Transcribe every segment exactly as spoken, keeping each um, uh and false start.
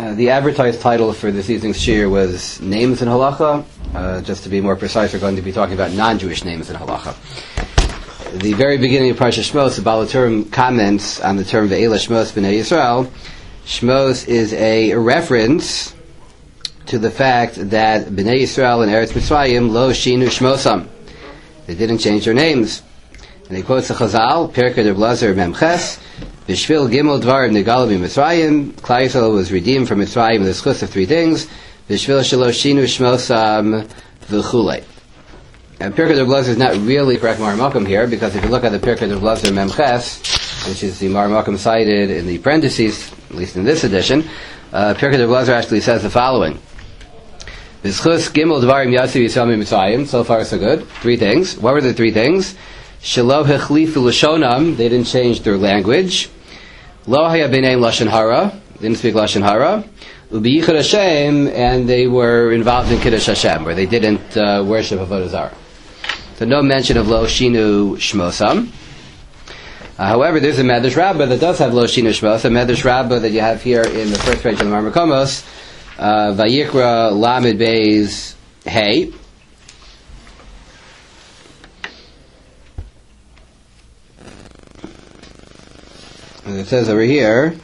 Uh, the advertised title for this evening's shir was Names in Halacha. Uh, just to be more precise, we're going to be talking about non-Jewish names in Halacha. The very beginning of Parsha Shmos, the Baal HaTurim comments on the term Ve'ela Shmos B'nai Yisrael. Shmos is a reference to the fact that B'nai Yisrael and Eretz Mitzrayim lo shinu shmosam. They didn't change their names. And he quotes the Chazal, Perkei Reb Lazar Memches, B'shvil Gimel Dvar Negala B'Mitzrayim, Klal Yisrael was redeemed from Mitzrayim with the schus of three things, B'shvil Shelo Shinu Shmosam V'chulei. And Perkei Reb Lazar is not really correct Mar Makom here, because if you look at the Perkei Reb Lazar Memches, which is the Mar Makom cited in the parentheses, at least in this edition, uh, Perkei Reb Lazar actually says the following. B'schus Gimel Dvarim Yasiv Yisrael Mitzrayim, so far so good. Three things. What were the three things? Shelo Hechlifu Lashonam, they didn't change their language. Lo Haya B'nei Lashon Hara, didn't speak Lashon Hara. Ubi Yichud Hashem, and they were involved in Kiddush Hashem, where they didn't uh, worship Avodah Zarah. So no mention of Lo Shinu Shmosam. Uh, however, there's a Medrash Rabbah that does have Lo Shinu Shmosam. Medrash Rabbah that you have here in the first page of the Mar Makomos, uh, Vayikra Lamed Beis Hey. And it says over here,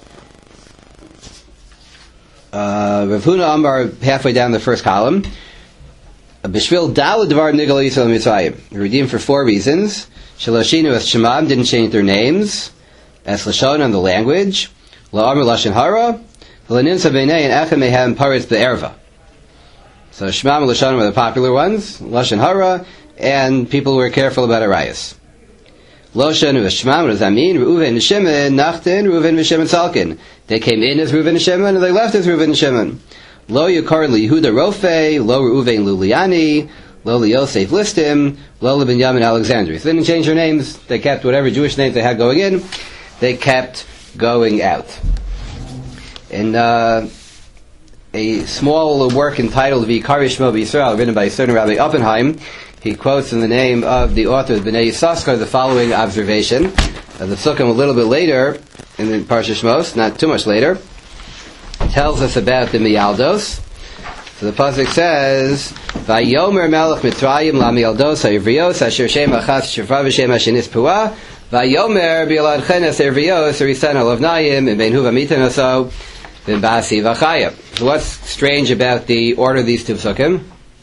uh, Rav Huna Amar, halfway down the first column, B'shvil Daled Dvar Nigala Yisrael Mitzrayim, redeemed for four reasons. Shaloshinu as Shemam, didn't change their names, as Lashon on the language, La'amr Lashon Hara, L'ninsa B'nei and Echem Mehem Paritz Be'erva. So Shemam and Lashon were the popular ones, Lashon Hara, and people were careful about Arayas. Loshan v'Shemam, what does that mean? Reuven and Shimon, Nachtin, Reuven and Shimon Salkin. They came in as Reuven and Shimon, and they left as Reuven and Shimon. Lo Yukar Yehuda Rofe, Lo Reuven Luliani, Lo Yosef Listim, Lo Binyamin Alexandri. So they didn't change their names. They kept whatever Jewish names they had going in, they kept going out. In uh, a small work entitled V'Ikari Shmo B'Yisrael, written by a certain Rabbi Oppenheim, he quotes in the name of the author of B'nai Yissaschar the following observation. Uh, the Psukim a little bit later, in the Parsha Shmos, not too much later, tells us about the Miyaldos. So the Pasuk says, Vayomer Melech Mitzrayim la Miyaldos ha'ivrios asher shem achas shefra v'shem hashenis puah Vayomer bi'alad chenes ha'ivrios ha'risan ha'lovnayim and ben huva mitan aso ben basi v'chayim. So what's strange about the order of these two Psukim?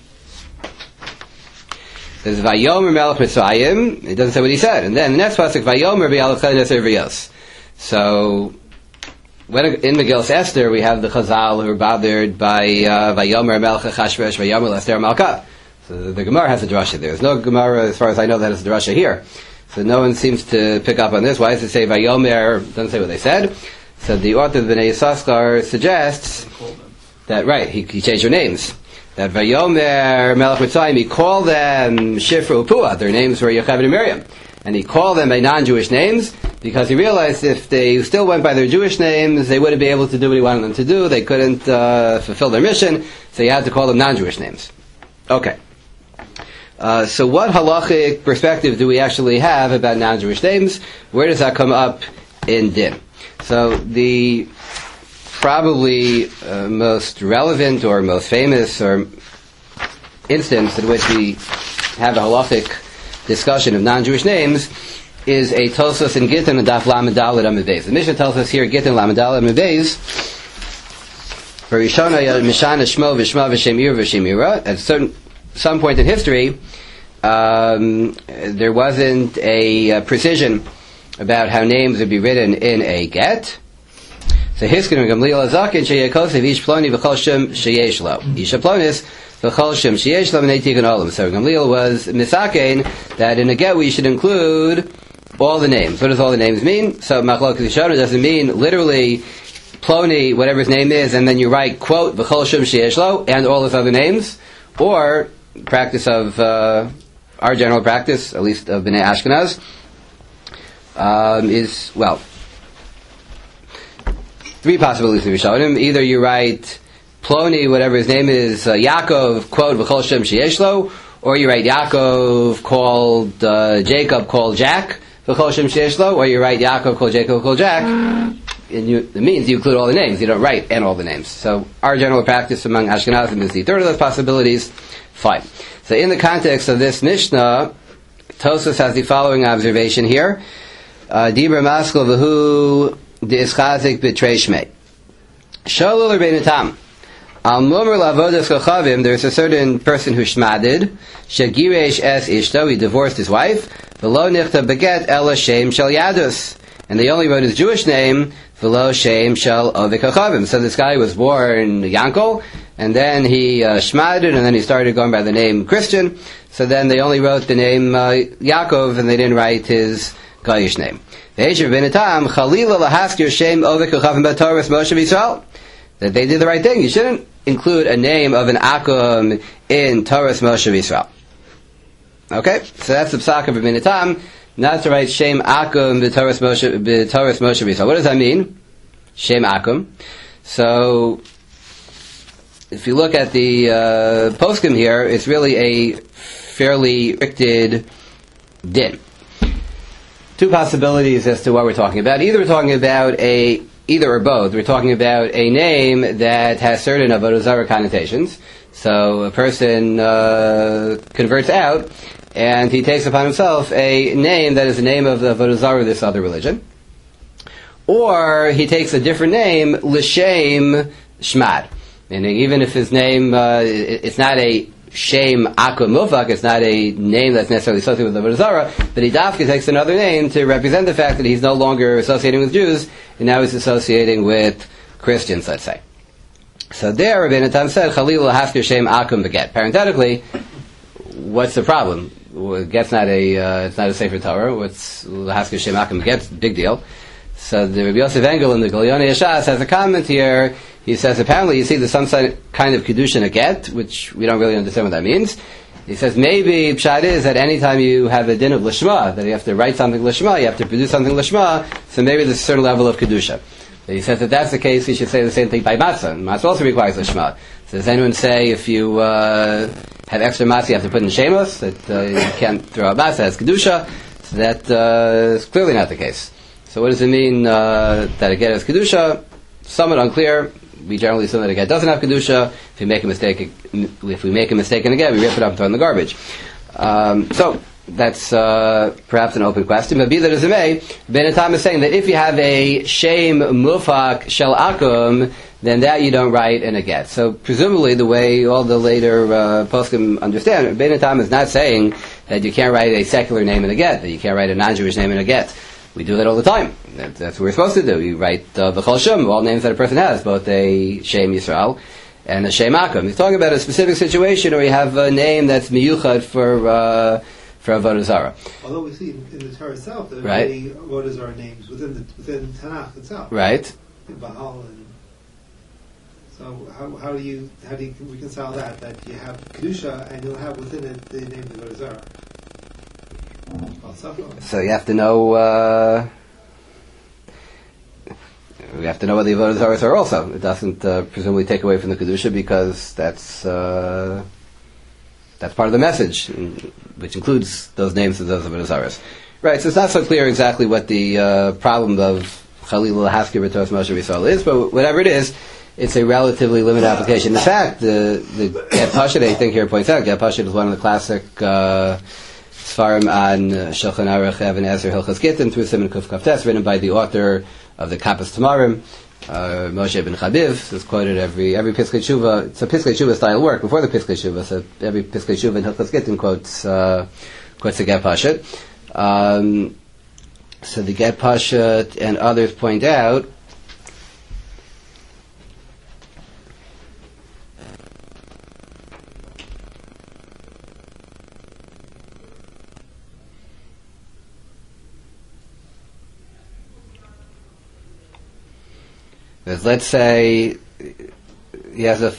There's Vayomer Melech Mitzrayim. It doesn't say what he said. And then the next pasuk, Vayomer bi'alad chenes ha'ivrios. So when in Megillas Esther we have the Chazal who are bothered by uh, Vayomer Melech Achashverosh Vayomer Esther Malka. So the, the Gemara has a drasha there. There's no Gemara, as far as I know, that has a drasha here. So no one seems to pick up on this. Why does it say Vayomer? Doesn't say what they said. So the author of B'nai Yissaschar suggests that right, he, he changed their names. That Vayomer Melech Mitzrayim, he called them Shifra Upua. Their names were Yocheved and Miriam. And he called them by non-Jewish names because he realized if they still went by their Jewish names, they wouldn't be able to do what he wanted them to do. They couldn't uh, fulfill their mission, so he had to call them non-Jewish names. Okay. Uh, so what halachic perspective do we actually have about non-Jewish names? Where does that come up in Din? So the probably uh, most relevant or most famous or instance in which we have a halachic discussion of non-Jewish names is a Tosfos in Gittin and Daf Lamed Daled Amud Beis. The Mishnah tells us here Gittin Lamed Daled Amud Beis for Rishona Mishana Shmo V'Shma V'Shem Ir V'Shem Ira. At certain some point in history, um, there wasn't a uh, precision about how names would be written in a get. So Hiskin and Gamliel Azakin Sheyekosev Ish Ploni V'Chol Shem Sheyesh Lo Isha Plonis V'Chol Shem Sheyesh Lo V'Nei Tikkun Olam. So Gamliel was misakein that in a get we should include all the names. What does all the names mean? So Machlokes Yishana doesn't mean literally Ploni, whatever his name is, and then you write quote V'Chol Shem Sheyesh Lo and all his other names, or practice of uh, our general practice, at least of Bnei Ashkenaz, um, is well. Three possibilities we showed him. Either you write Ploni, whatever his name is, uh, Yaakov, quote, V'chol Shem Sheyesh Lo, or you write Yaakov called uh, Jacob called Jack, V'chol Shem Sheyesh Lo, or you write Yaakov called Jacob called Jack, in you, it means you include all the names. You don't write and all the names. So our general practice among Ashkenazim is the third of those possibilities. Fine. So in the context of this Mishnah, Tosfos has the following observation here. Dibra Maskal v'hu de'ischazik b'trei shmei. Shalul Rabbeinu Tam. Al Momer Lavodas Chachavim, there's a certain person who shmadid, Shagiresh es ishto, he divorced his wife, V'lo nichta beget ela shem shel yadus. And they only wrote his Jewish name, V'lo shem shel Ovik Chachavim. So this guy was born Yankel, and then he uh, shmadid, and then he started going by the name Christian. So then they only wrote the name uh, Yaakov, and they didn't write his Goyish name. Ve'esher Rabbeinu Tam, Chalila lahaskir shem Ovik Chachavim b'Torah Moshe Yisrael. That they did the right thing. You shouldn't include a name of an Akum in Torah's Moshe Yisrael. Okay, so that's the psak of Rabbeinu Tam, not to write Shem Akum b'Torah's Moshe b'Torah's Moshe Yisrael. What does that mean? Shem Akum. So, if you look at the uh, poskim here, it's really a fairly restricted din. Two possibilities as to what we're talking about. Either we're talking about a Either or both. We're talking about a name that has certain Avodah Zarah connotations. So a person uh, converts out, and he takes upon himself a name that is the name of the Avodah Zarah of this other religion. Or he takes a different name, L'Shem Shmad. Meaning even if his name, uh, it's not a Shem Akum Mufak, it's not a name that's necessarily associated with Avodah Zarah, but he dafka takes another name to represent the fact that he's no longer associating with Jews, and now he's associating with Christians, let's say. So there, Rabbeinu Tam said, Chalil Haskir Shem Akum Beget. Parenthetically, what's the problem? Well, Get's not a, uh, it's not a Sefer Torah. What's Haskir Shem Akum Beget? Big deal. So the Rabbi Yosef Engel in the Galyonei Yashas has a comment here. He says, apparently you see there's some kind of Kedusha in a get, which we don't really understand what that means. He says, maybe Pshat is that anytime you have a din of Lishma, that you have to write something Lishma, you have to produce something Lishma, so maybe there's a certain level of Kedusha. So he says that that's the case, you should say the same thing by Matzah. Matzah also requires Lishma. So does anyone say if you uh, have extra Matzah, you have to put in Shemos, that uh, you can't throw out Matzah as Kedusha? So that uh, is clearly not the case. So what does it mean uh, that a get has Kedusha? Somewhat unclear. We generally assume that a get doesn't have Kedusha. If we make a mistake, if we make a mistake in a get, we rip it up and throw it in the garbage. Um, so, that's uh, perhaps an open question. But be that as it may, Rabbeinu Tam is saying that if you have a Shem Mufak Shel Akum, then that you don't write in a get. So, presumably, the way all the later uh, poskim understand, Rabbeinu Tam is not saying that you can't write a secular name in a get, that you can't write a non-Jewish name in a get. We do that all the time. That, that's what we're supposed to do. You write uh, V'chol Shem, all names that a person has, both a Shem Yisrael and a Shem Akum. He's talking about a specific situation where you have a name that's miyuchad for uh, for Avodah Zarah. Although we see in, in the Torah itself there are right. many Avodah Zarah names within the, within Tanakh itself. Right. Baal and so how how do you how do you reconcile that that you have Kedusha and you'll have within it the name of Avodah Zarah? So you have to know. Uh, we have to know what the Avodah Zarahs are. Also, it doesn't uh, presumably take away from the kedusha because that's uh, that's part of the message, which includes those names of those Avodah Zarahs. Right. So it's not so clear exactly what the uh, problem of Chalil Haskir B'Torahs Moshe Yisrael is, but whatever it is, it's a relatively limited application. In fact, the the Get Pashut, I think here points out, Get Pashut is one of the classic. Uh, Sfarim on uh, Shulchan Aruch Even Ezer Hilchos Gittin through Siman Kuf Kaftes, written by the author of the Kappas Tamarim, uh, Moshe ben Chabiv. It's quoted every every Piskei Tshuva. It's a Piskei Tshuva style work before the Piskei Tshuva. So every Piskei Tshuva in Hilchos Gittin quotes uh, quotes the Get Pashut. Um, so the Get Pashut and others point out. Because let's say he has a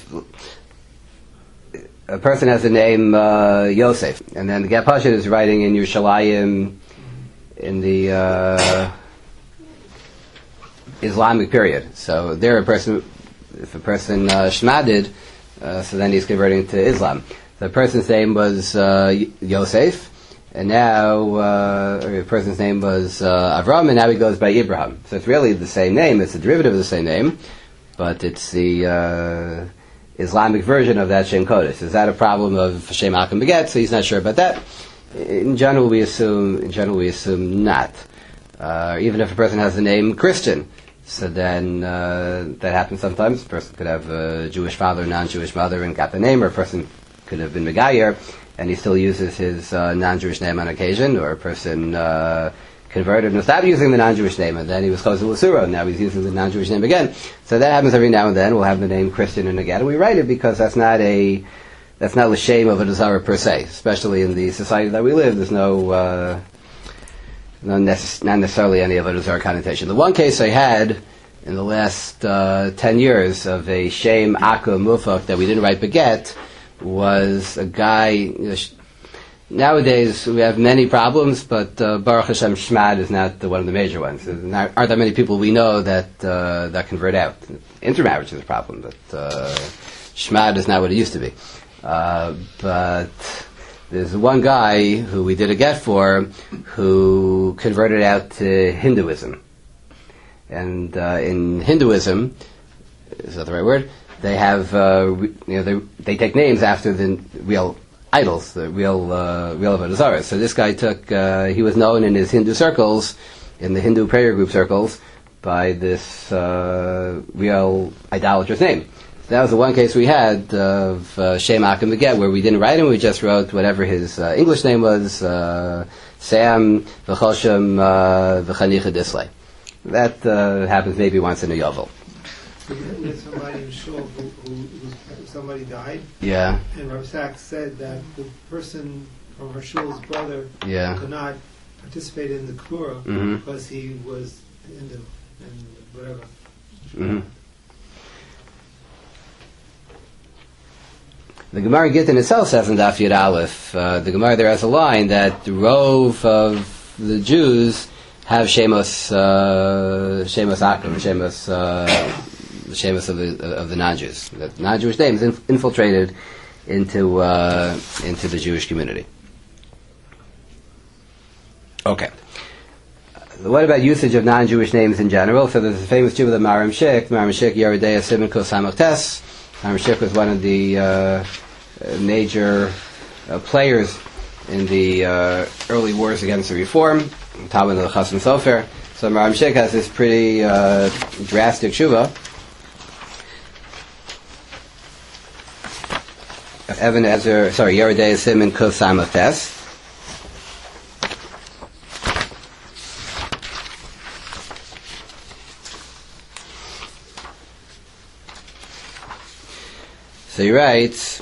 a person has the name uh, Yosef, and then the Get Pashut is writing in Yerushalayim in the uh, Islamic period. So there, a person, if a person uh, shmadid, uh, so then he's converting to Islam. The person's name was uh, Yosef, and now uh, a person's name was uh, Avram, and now he goes by Abraham. So it's really the same name. It's a derivative of the same name, but it's the uh, Islamic version of that Shem Kodesh. Is that a problem of Shem Akim Beget? So he's not sure about that. In general, we assume. In general, we assume not. Uh, even if a person has the name Christian, so then uh, that happens sometimes. A person could have a Jewish father, non-Jewish mother, and got the name, or a person could have been Megayer, and he still uses his uh, non-Jewish name on occasion, or a person uh, converted and stopped using the non-Jewish name, and then he was Chazal L'Sura, and now he's using the non-Jewish name again. So that happens every now and then. We'll have the name Christian and again, and we write it because that's not a that's not the shame of a desire per se, especially in the society that we live. There's no uh, no necess- not necessarily any of a desire connotation. The one case I had in the last uh, ten years of a shame Akum Mufak that we didn't write beget was a guy. You know, sh- nowadays we have many problems, but uh, Baruch Hashem Shmad is not the, one of the major ones. There not, aren't that many people we know that uh, that convert out. Intermarriage is a problem, but uh, Shmad is not what it used to be. Uh, but there's one guy who we did a get for who converted out to Hinduism. And uh, in Hinduism, is that the right word? They have, uh, re- you know, they they take names after the real idols, the real uh, real avodah zarah. So this guy took, uh, he was known in his Hindu circles, in the Hindu prayer group circles, by this uh, real idolatrous name. So that was the one case we had of uh, Shem Akim Beget, where we didn't write him, we just wrote whatever his uh, English name was, uh, Sam V'choshem uh, V'chanicha Disley. That uh, happens maybe once in a yovel. There's somebody in Shul who, who, who somebody died. Yeah. And Rav Sachs said that the person from her Shul's brother Yeah. could not participate in the Kura Mhm. because he was Hindu and whatever. Mm-hmm. The Gemara Gittin itself says in Daf Yud Aleph, uh, the Gemara there has a line that the rove of the Jews have Shemos, uh, Shemos Akum, Shemos, uh, Shemos of the of the non-Jews. That non-Jewish names in, infiltrated into uh, into the Jewish community. Okay. Uh, what about usage of non-Jewish names in general? So there's a famous Jew, the Maram Shik, Maram Shik Yeridei Simon Kos Samach Tes. Maram Shik was one of the uh, major uh, players in the uh, early wars against the Reform, Talmud of the Chasam Sofer. So Maram Shik has this pretty uh, drastic tshuva. Evan Ezer, sorry, Yeridei Simon Kos Samach Tes. So he writes,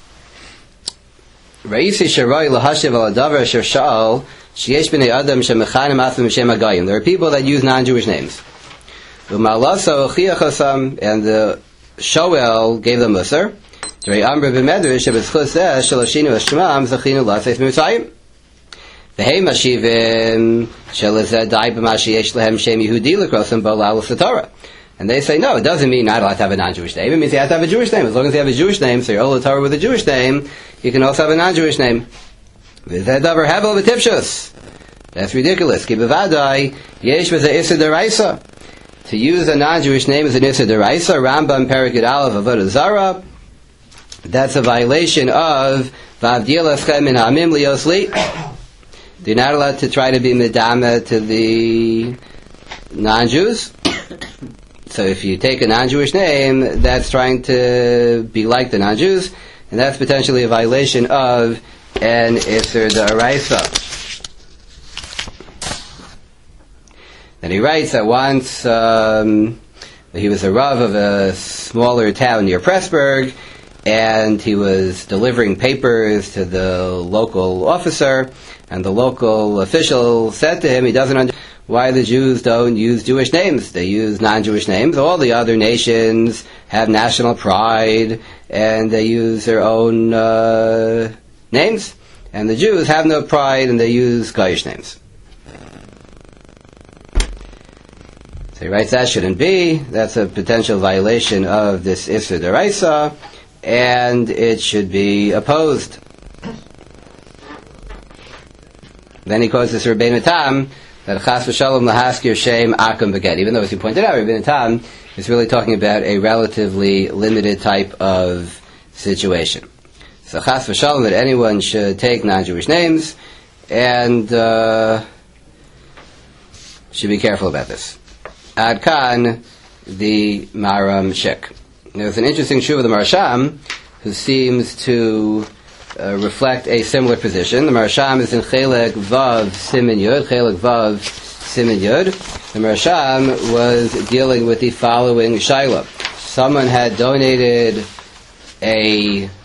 Reisi Sharai Lahashiv al Adavar Asher Sha'al Sheyesh B'nei Adam Shemechanim Atzmim B'Shem Hagayim. There are people that use non-Jewish names. U'Ma'alaso Chiachosam, and the Shoel gave them Musar. Drei Amr B'Medrash Shebetzchus Zeh Shalashinu Hashemam Zachinu Laseis Mitzrayim. V'hei Mashivim Shelazeh Dai B'ma Sheyesh Lehem Shem Yehudi L'Krosam B'La'al Satorah. And they say, no, it doesn't mean not allowed to have a non-Jewish name. It means you have to have a Jewish name. As long as you have a Jewish name, so you're Ola Torah with a Jewish name, you can also have a non-Jewish name. That's ridiculous. To use a non-Jewish name is an Issa Deraisa. Rambam Perikid Aleph Avodah Zarah. That's a violation of Vavdil Eschem Min Ha'amim Lios Li. You're not allowed to try to be Medama to the non-Jews. So if you take a non-Jewish name, that's trying to be like the non-Jews, and that's potentially a violation of an Isser D'Oraisa. Then he writes that once um, he was a Rav of a smaller town near Pressburg, and he was delivering papers to the local officer, and the local official said to him, he doesn't understand why the Jews don't use Jewish names. They use non-Jewish names. All the other nations have national pride, and they use their own uh, names. And the Jews have no pride, and they use Goyish names. So he writes that shouldn't be. That's a potential violation of this Isser D'Oraisa, and it should be opposed. Then he quotes this Rabbeinu Tam, that Chas v'Shalom lahaskir shem akum beget. Even though, as you pointed out, Rabbeinu Tam is really talking about a relatively limited type of situation. So Chas v'Shalom, that anyone should take non-Jewish names, and uh, should be careful about this. Ad Kan, the Maram Shik. There's an interesting shuv of the Marsham, who seems to uh, reflect a similar position. The Marsham is in Chelek Vav Simin Yud, Chelek Vav Simin Yud. The Marsham was dealing with the following shaila. Someone had donated a, uh,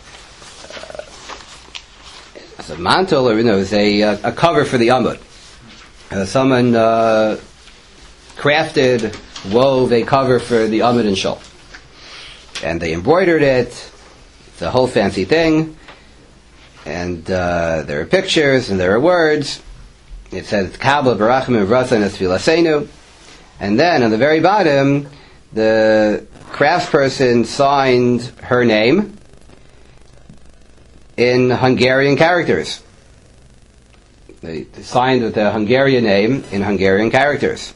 a mantle, or you know, it was a, a cover for the Amud. Uh, someone uh, crafted, wove a cover for the Amud and Shul. And they embroidered it. It's a whole fancy thing. And uh, there are pictures and there are words. It says, Kabla Barachim Vrasan Esfilasenu. And then on the very bottom, the craftsperson signed her name in Hungarian characters. They signed with the Hungarian name in Hungarian characters.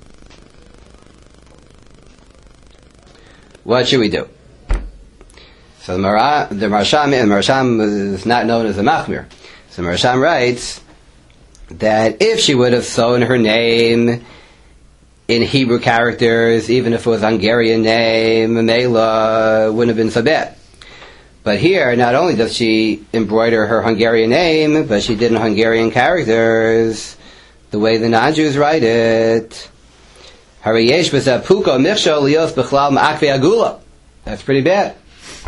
What should we do? So the, Mara, the Marsham, the Marsham is not known as a Machmir. So Marsham writes that if she would have sewn her name in Hebrew characters, even if it was a Hungarian name, Mela wouldn't have been so bad. But here, not only does she embroider her Hungarian name, but she did in Hungarian characters the way the non-Jews write it. That's pretty bad.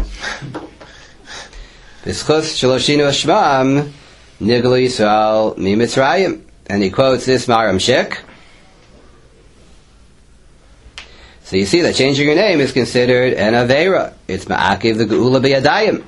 And he quotes this Maram Shik. So you see that changing your name is considered an Aveira. It's Ma'akiv the Geula B'yadayim.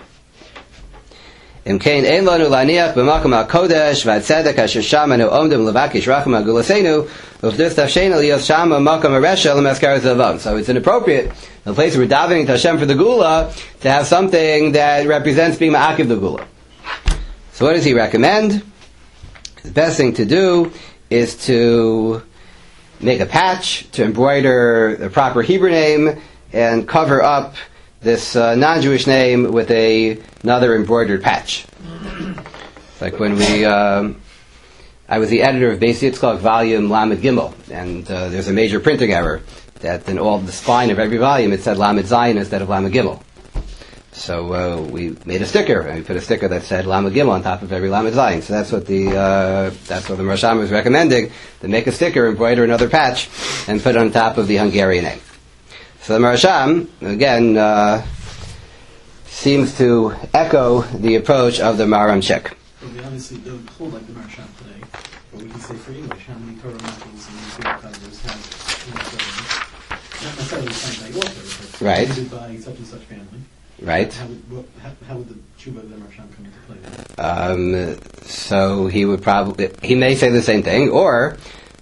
Imkein ein lanu laniach b'makom ha'kodesh v'atzedek asher shamanu omdim levakish racham ha'gulasenu uv'dus tafshein aliyos shama makom ha'resha l'maskar zavam. So it's inappropriate in the place where we're davening to Hashem for the Gula to have something that represents being Ma'akiv the Gula. So what does he recommend? The best thing to do is to make a patch, to embroider the proper Hebrew name, and cover up this uh, non-Jewish name with a, another embroidered patch. Like when we, um, I was the editor of Beis Yitzchak volume Lamed Gimel, and uh, there's a major printing error that in all the spine of every volume it said Lamed Zayin instead of Lamed Gimel. So uh, we made a sticker, and we put a sticker that said Lamed Gimel on top of every Lamed Zayin. So that's what the uh, that's what the Marsham was recommending, to make a sticker, embroider another patch, and put it on top of the Hungarian name. So the Marsham, again, uh, seems to echo the approach of the Maram Shik. Well, we obviously don't hold like the Marsham today, but we can say for English how many Torah models and Hebrew covers have, you know, not necessarily signed by author, but right. created by such and such family. Right. How would, what, how, how would the tshuva of the Marsham come into play then? Um, so he would probably, he may say the same thing, or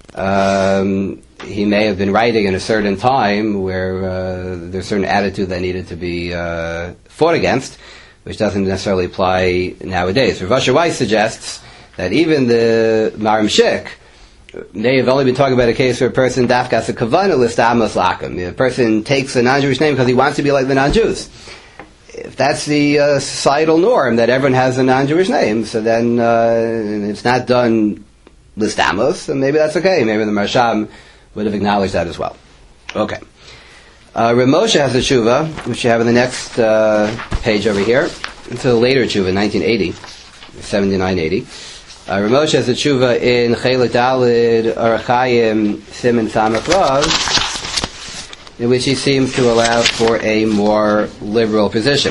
um, he may have been writing in a certain time where uh, there's a certain attitude that needed to be uh, fought against, which doesn't necessarily apply nowadays. Rav Asher Weiss suggests that even the Maram Shik may have only been talking about a case where a person dafkas a kavana list amos lakim. The person takes a non-Jewish name because he wants to be like the non-Jews. If that's the uh, societal norm that everyone has a non-Jewish name, so then uh, it's not done listamos, and maybe that's okay. Maybe the Marsham would have acknowledged that as well. Okay. Uh, Rav Moshe has a tshuva, which you have in the next uh, page over here. It's a later tshuva, nineteen eighty, seventy-nine eighty. Uh, Rav Moshe has a tshuva in Chelek Daled Arachayim Siman Samach Rav, in which he seems to allow for a more liberal position.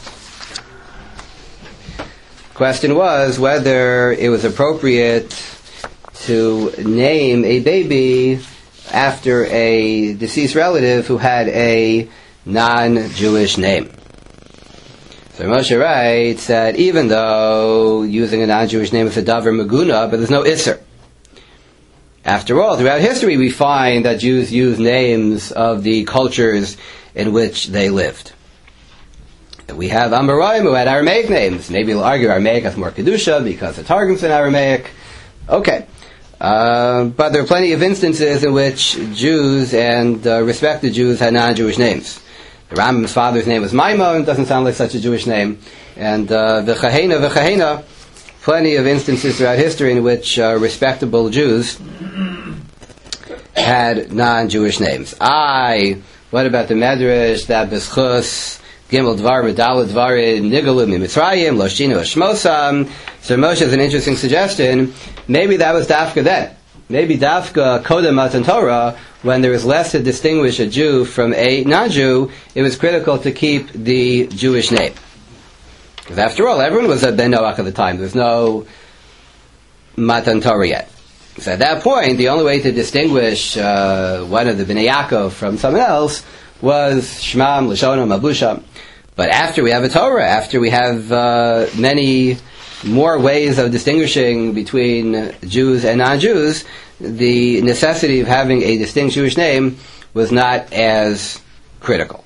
Question was whether it was appropriate to name a baby after a deceased relative who had a non-Jewish name. So Moshe writes that even though using a non-Jewish name is a davar maguna, but there's no isser. After all, throughout history we find that Jews use names of the cultures in which they lived. We have Amoraim who had Aramaic names. Maybe we'll argue Aramaic has more Kedusha because the Targum's in Aramaic, Okay. Uh, but there are plenty of instances in which Jews and uh, respected Jews had non-Jewish names. The Rambam's father's name was Maimon, doesn't sound like such a Jewish name. And V'chahena, uh, V'chahena, plenty of instances throughout history in which uh, respectable Jews had non-Jewish names. I, what about the Medrash, that B'schus, Gimel Dvar, Medal Dvarim, Nigalu, Mitzrayim, Loshinu, Shmosam. So Moshe has an interesting suggestion. Maybe that was Dafka then. Maybe Dafka Kodem Matan Torah, when there was less to distinguish a Jew from a non-Jew, it was critical to keep the Jewish name. Because after all, everyone was a Ben Noach at the time. There was no Matan Torah yet. So at that point, the only way to distinguish uh, one of the Bnei Yaakov from someone else was Shmam, Lashonam, Abusham. But after we have a Torah, after we have uh, many more ways of distinguishing between Jews and non-Jews, the necessity of having a distinct Jewish name was not as critical.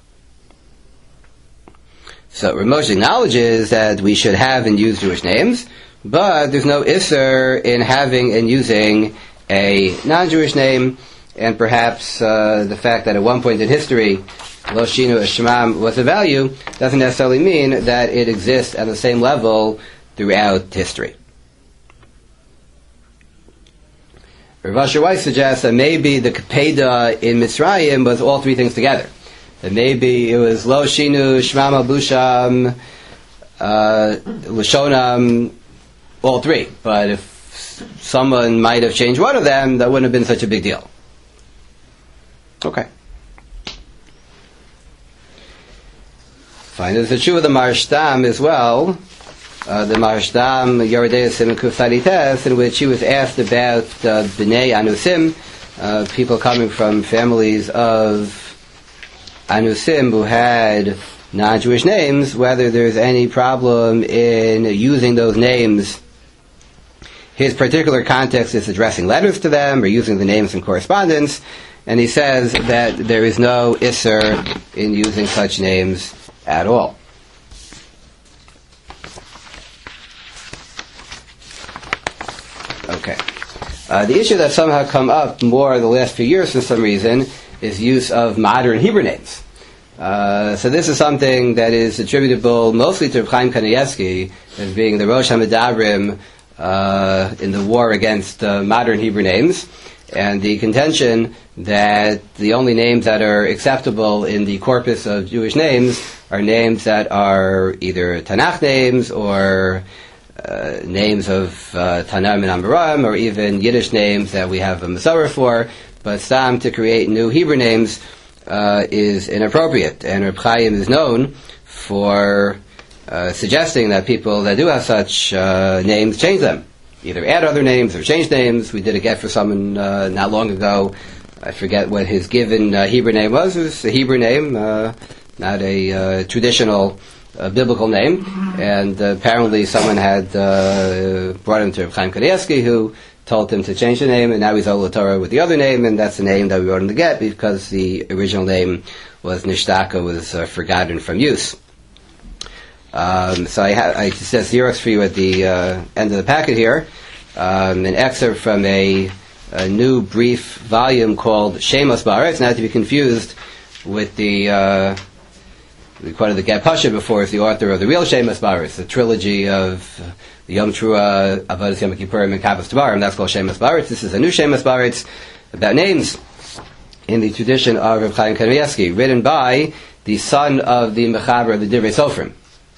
So Ramosh acknowledges that we should have and use Jewish names, but there's no isser in having and using a non-Jewish name, and perhaps uh, the fact that at one point in history Lo Shinu Shemam was a value doesn't necessarily mean that it exists at the same level throughout history. Rav Asher Weiss suggests that maybe the Kapeda in Mitzrayim was all three things together. That maybe it was Lo Shinu, Shmam Abusham, uh, Lashonam, all three. But if someone might have changed one of them, that wouldn't have been such a big deal. Okay. Fine. There's a true of the Marshtam as well. Uh, the Marshtam Yeridei Sim Kufsarites, in which he was asked about uh, Bnei Anusim, uh, people coming from families of Anusim who had non-Jewish names, whether there's any problem in using those names. His particular context is addressing letters to them or using the names in correspondence, and he says that there is no isser in using such names at all. Okay. Uh, the issue that's somehow come up more the last few years for some reason is use of modern Hebrew names. Uh, so this is something that is attributable mostly to Reb Chaim Kanievsky as being the Rosh HaMedabrim uh, in the war against uh, modern Hebrew names, and the contention that the only names that are acceptable in the corpus of Jewish names are names that are either Tanakh names or uh, names of uh, Tanam and Amoraim, or even Yiddish names that we have a Masorah for, but Stam to create new Hebrew names uh, is inappropriate. And Reb Chaim is known for uh, suggesting that people that do have such uh, names change them. Either add other names or change names. We did a get for someone uh, not long ago. I forget what his given uh, Hebrew name was. It was a Hebrew name, uh, not a uh, traditional uh, biblical name. And uh, apparently someone had uh, brought him to Reb Chaim Kanievsky, who told him to change the name, and now he's Ola Torah with the other name, and that's the name that we wrote him to get because the original name was Nishtaka, was uh, forgotten from use. Um, so I, ha- I just have Xerox for you at the uh, end of the packet here, um, an excerpt from a, a new brief volume called Shemos Ba'aretz, not to be confused with the, uh, we quoted the Gad Pasha before as the author of the real Shemos Ba'aretz, the trilogy of uh, the Yom Teruah, Avodas Yom Kippurim, and Kabbos Devarim. That's called Shemos Ba'aretz. This is a new Shemos Ba'aretz about names in the tradition of Reb Chaim Kanievsky, written by the son of the Mechaber of the Divrei Sofrim.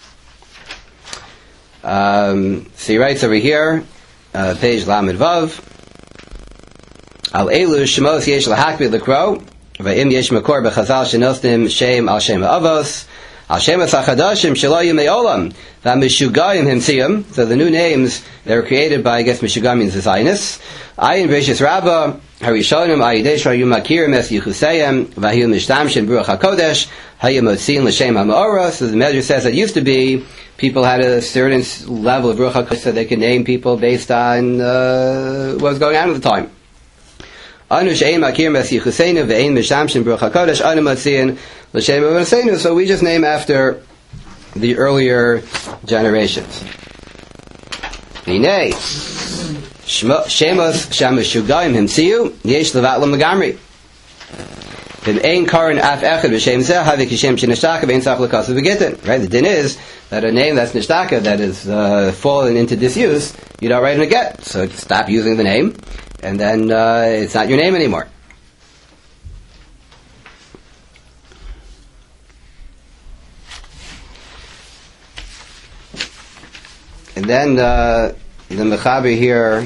Um, so he writes over here, uh, page Lamed Vav, Al Elu Shemos Yesh Lahakbid L'Kro, V'im Yesh Makor B'Chazal Shenostim Shem Al Shem Avos, Al Shemas HaChadashim Shelo Yimei Olam, V'Meshugayim Himtziyim. So the new names that were created by, I guess, Meshugayim means the Zionists. Ayin Beishis Rabbah, Harishonim, Ayidei Shayim Makirim Es Yichusayim, V'Hiyu Mishtamshin Baruch HaKodesh, Hayim Motzin L'Shem HaMa'ora. So the Medrash says it used to be people had a certain level of Baruch HaKodesh so they could name people based on uh, what was going on at the time. Anu She'ein Makirim Es Yichuseinu, V'Ein Mishtamshin Baruch HaKodesh, Anu Motzin L'Shem HaMa'ora. So we just name after the earlier generations. Hinei Shemo- Shemos Shamashugayim Himsiu Yesh Levatlam Lagamri. Right, the din is that a name that's nishtaka, that is uh, fallen into disuse, you don't write in a get. So stop using the name, and then uh, it's not your name anymore. And then uh, the Mechaber here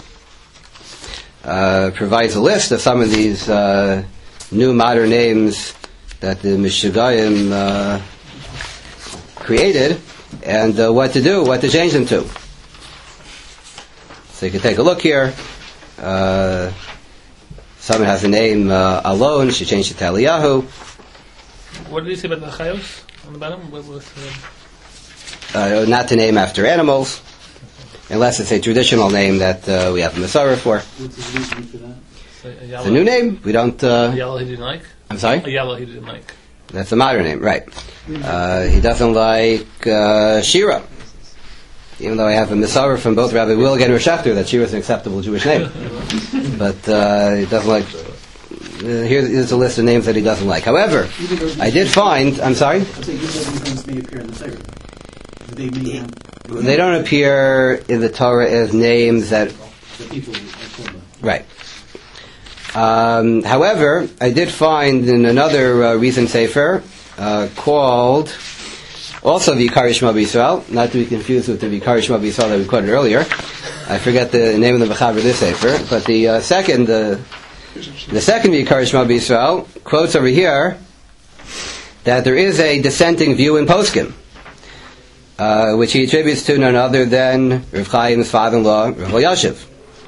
uh, provides a list of some of these uh, new modern names that the Mishugayim uh, created, and uh, what to do, what to change them to. So you can take a look here. Uh, someone has a name uh, Alon, she changed it to Eliyahu. What did you say about the Chayos on the bottom? What was, uh, not to name after animals, unless it's a traditional name that uh, we have a Masorah for. What's the reason for that? It's a new name. We don't. Uh, a yellow he didn't like? I'm sorry? A yellow he didn't like. That's a modern name, right. Uh, he doesn't like uh, Shira. Even though I have a Masorah from both Rabbi Willig and Rishachter that Shira is an acceptable Jewish name. But uh, he doesn't like... Uh, here's a list of names that he doesn't like. However, I did find... I'm sorry? I'm saying even those names may appear in the Torah. They may have... They don't appear in the Torah as names that... The people are told them. Right. Um, however, I did find in another uh, recent sefer uh, called also Vikari Shema B'Yisrael, not to be confused with the Vikari Shema B'Yisrael that we quoted earlier. I forget the name of the Mechaber of this sefer, but the uh, second, uh, the second Vikari Shema B'Yisrael quotes over here that there is a dissenting view in Poskim, uh, which he attributes to none other than Rav Chaim's father-in-law, Rav Elyashiv.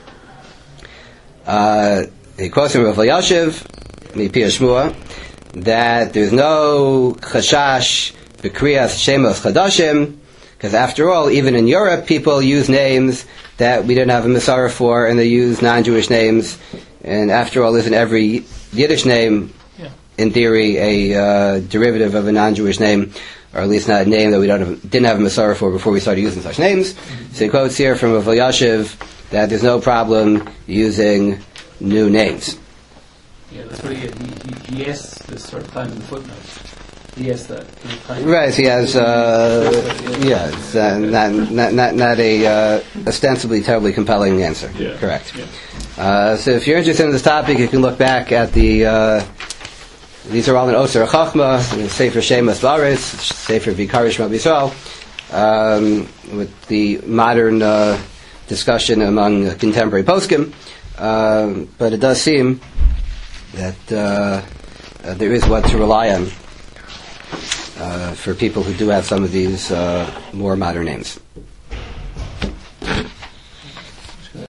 Uh, He quotes from Rav Elyashiv, Mipia Shmua, that there's no chashash b'kriyas shemos chadashim, because after all, even in Europe, people use names that we didn't have a Masorah for, and they use non-Jewish names. And after all, isn't every Yiddish name, yeah. in theory, a uh, derivative of a non-Jewish name, or at least not a name that we don't have, didn't have a Masorah for before we started using such names? Mm-hmm. So he quotes here from Rav Elyashiv that there's no problem using new names. Yeah, that's what he, he, he asks this sort of time in the footnote. He asks that. Right, he has, uh, yeah, it's, uh, not, not, not, not a uh, ostensibly terribly compelling answer. Yeah. Correct. Yeah. Uh, so if you're interested in this topic, you can look back at the, uh, these are all in Osir HaChachma, Sefer Shemas Baris, Sefer Vikari Shema B'Yisrael, um, with the modern uh, discussion among contemporary poskim. Uh, but it does seem that uh, uh, there is what to rely on uh, for people who do have some of these uh, more modern names.